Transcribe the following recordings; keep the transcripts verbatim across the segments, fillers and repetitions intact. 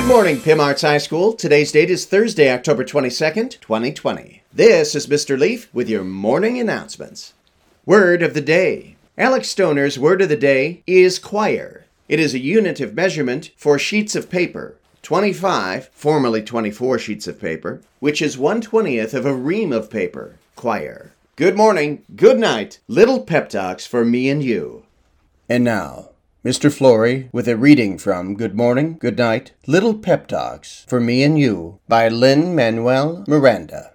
morning, P I M Arts High School. Today's date is Thursday, October twenty-second, twenty twenty. This is Mister Leaf with your morning announcements. Word of the day. Alex Stoner's word of the day is quire. It is a unit of measurement for sheets of paper. twenty-five, formerly twenty-four sheets of paper, which is one twentieth of a ream of paper. Quire. Good morning, good night, little pep talks for me and you. And now, Mister Flory with a reading from Good Morning, Good Night, Little Pep Talks for Me and You by Lin-Manuel Miranda.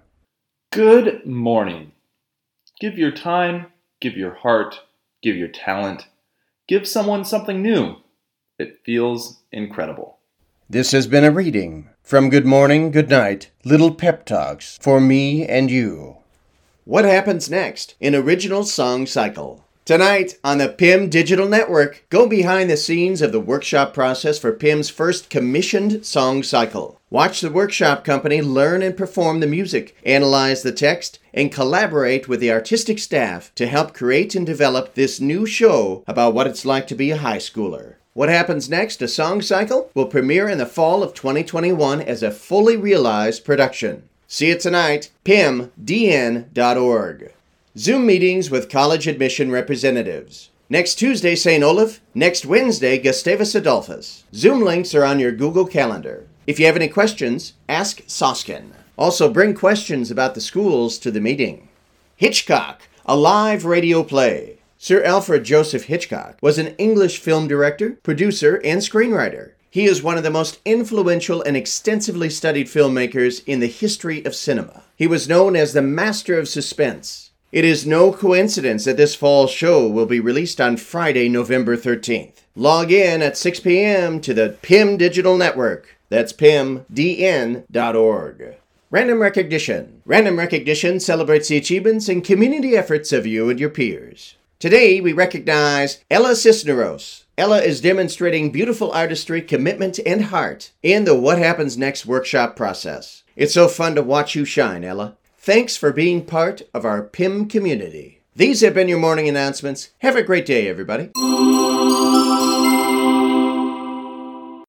Good morning. Give your time, give your heart, give your talent. Give someone something new. It feels incredible. This has been a reading from Good Morning, Good Night, Little Pep Talks for Me and You. What happens next in Original Song Cycle? Tonight on the P I M Digital Network, go behind the scenes of the workshop process for P I M's first commissioned song cycle. Watch the workshop company learn and perform the music, analyze the text, and collaborate with the artistic staff to help create and develop this new show about what it's like to be a high schooler. What Happens Next, a song cycle, will premiere in the fall of twenty twenty-one as a fully realized production. See it tonight, P I M D N dot org. Zoom meetings with college admission representatives. Next Tuesday, Saint Olaf. Next Wednesday, Gustavus Adolphus. Zoom links are on your Google Calendar. If you have any questions, ask Soskin. Also, bring questions about the schools to the meeting. Hitchcock, a live radio play. Sir Alfred Joseph Hitchcock was an English film director, producer, and screenwriter. He is one of the most influential and extensively studied filmmakers in the history of cinema. He was known as the master of suspense. It is no coincidence that this fall show will be released on Friday, November thirteenth. Log in at six p.m. to the P I M Digital Network. That's P I M D N dot org. Random Recognition. Random Recognition celebrates the achievements and community efforts of you and your peers. Today, we recognize Ella Cisneros. Ella is demonstrating beautiful artistry, commitment, and heart in the What Happens Next workshop process. It's so fun to watch you shine, Ella. Thanks for being part of our P I M community. These have been your morning announcements. Have a great day, everybody.